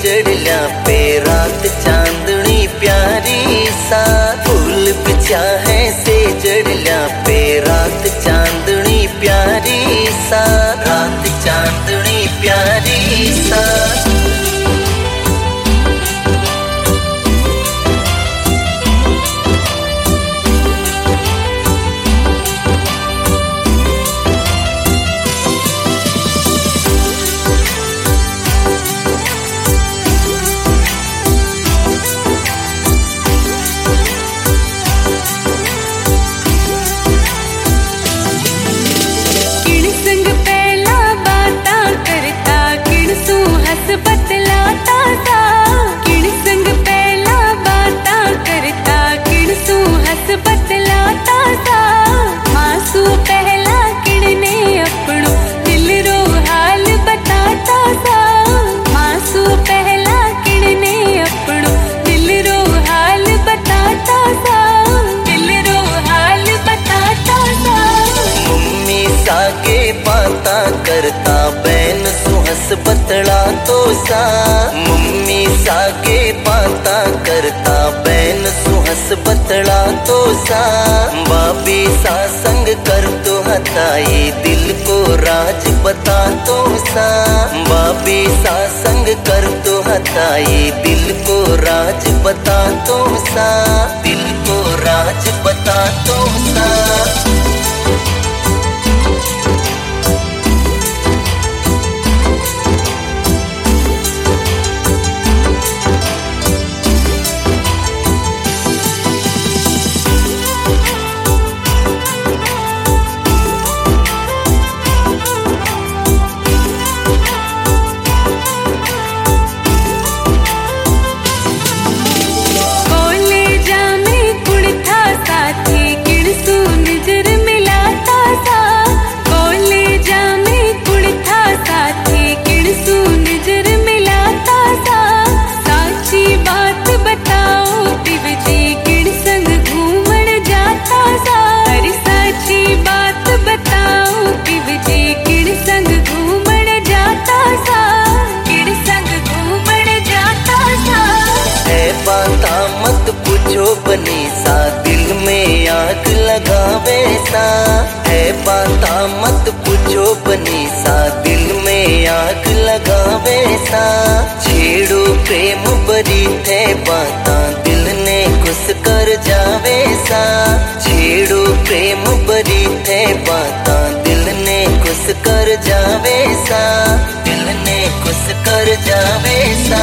जड़ला पे रात चांदनी प्यारी सा, फूल बिछा है से जड़ला पे रात चांदनी प्यारी सा, रात चांदनी प्यारी सा। करता बैन सुहस बतला तो सा, मम्मी सागे बाता करता बैन सुहस बतला तो सा, बाबी सा संग कर तो हताई दिल को राज बता तो सा, बाबी सा संग कर तो हताई दिल को राज बता तो सा, दिल को राज बता तो सा। मत पूछो बनी सा दिल में आग लगावे सा, है बाता मत पूछो बनी सा दिल में आग लगावे सा, छेड़ो प्रेम बरी थे बाता दिल ने खुश कर जावे सा, छेड़ो प्रेम बरी थे बाता दिल ने खुश कर जावे सा, दिल ने खुश कर जावे सा।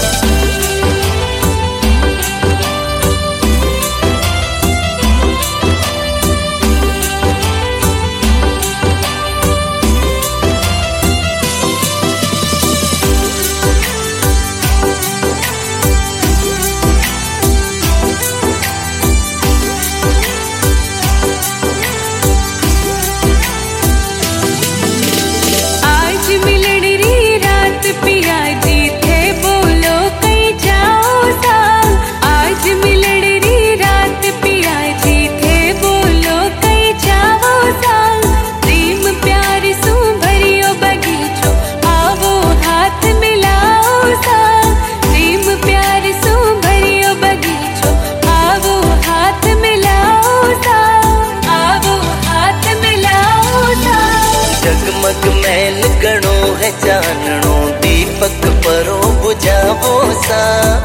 जगमग मैल गणो है जाननो दीपक परो बुझावो सा,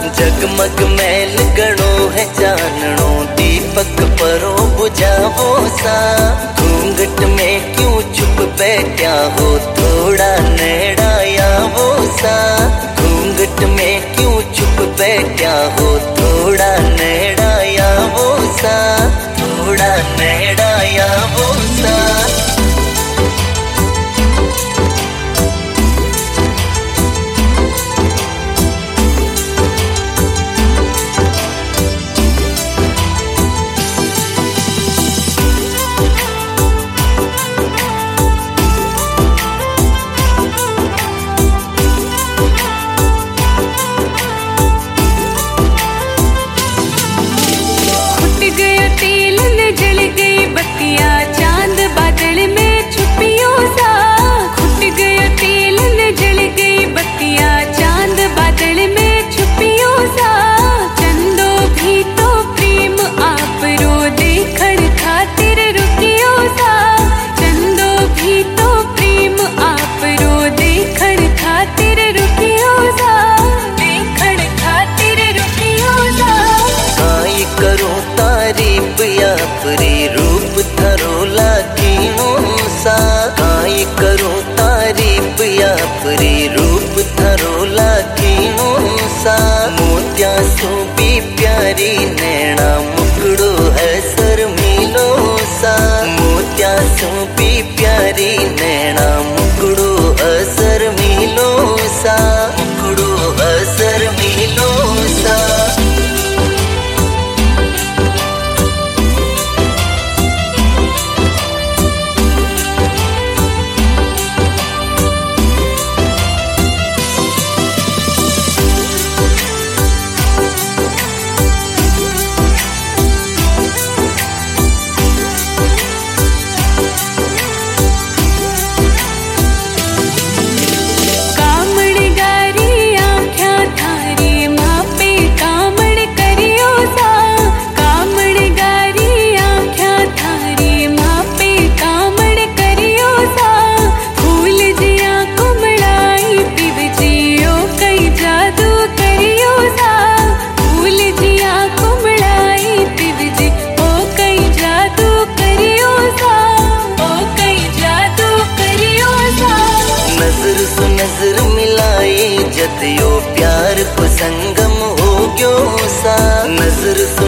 जगमग मैल गणो है जाननो दीपक परो बुझावो सा, घूंघट में क्यों चुप बैठा हो थोड़ा नेड़ा आवो सा, घूंघट में क्यों चुप बैठा हो थोड़ा नेड़ा आवो सा, थोड़ा नेड़ा आवो सा। बादल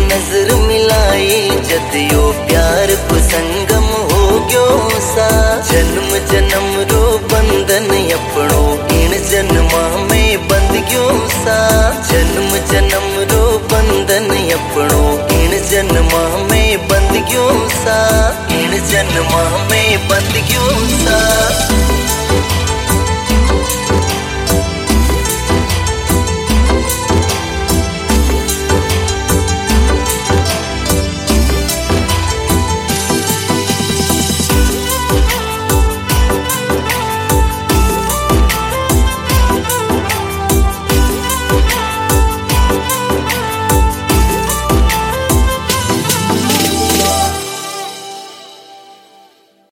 नजर मिलाई जदियो प्यार को संगम हो गयो सा। जन्म जन्म रो बंधन अपनो इन जन्मा में बंध गयो सा। जन्म जन्म रो बंधन अपनो इन जन्मा में बंध गयो सा। इन जन्मा में बंध गयो सा।